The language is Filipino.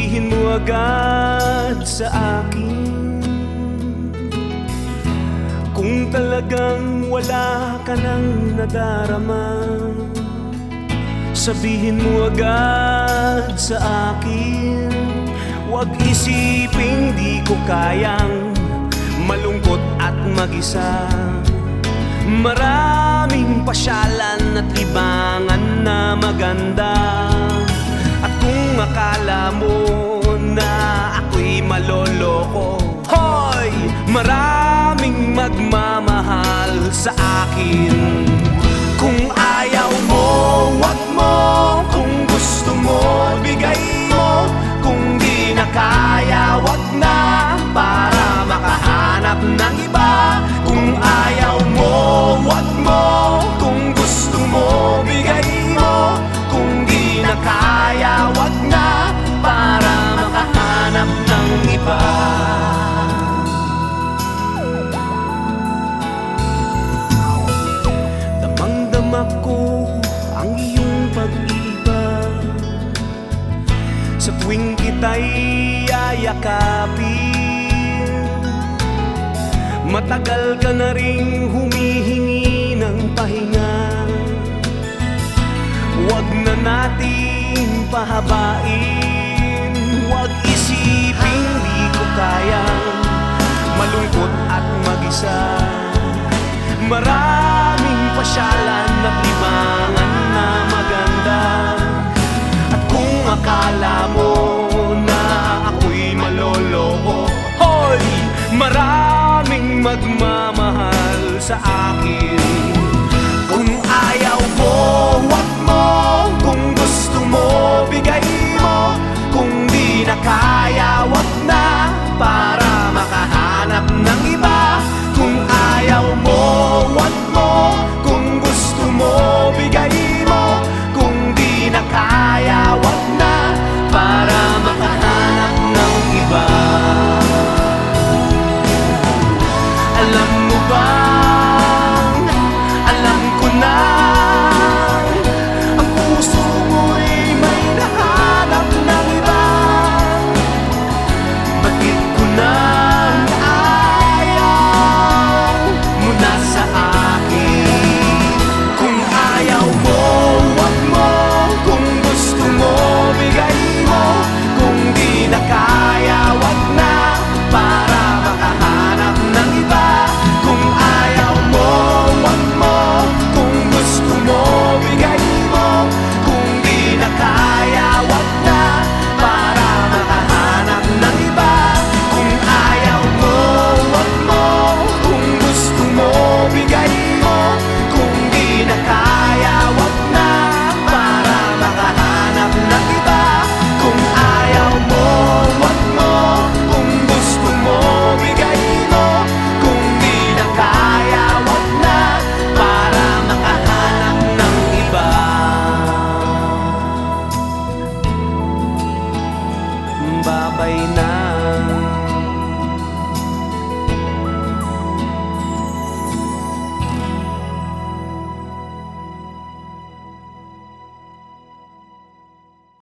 Sabihin mo agad sa akin kung talagang wala ka nang nadarama. Sabihin mo agad sa akin, huwag isiping di ko kayang malungkot at mag-isa. Maraming pasyalan at libangan na maganda. At kung akala mo na ako'y maloloko, hoy! Maraming magmamahal sa akin. Kung ayaw mo, wag mo. Kung gusto mo, bigay mo. Kung di na kaya, wag na, para makahanap ng iba. Kung ayaw mo, wag mo. Kung gusto mo, bigay mo. Kung di na kaya, wag na, para makahanap ng iba. Damang-dama ko ang iyong pag-ibig sa tuwing kita'y yayakapin. Matagal ka na ring humihingi ng pahinga. Huwag na nating pahabain. Huwag isiping di ko kayang malungkot at mag-isa. Maraming pasyalan at libangan na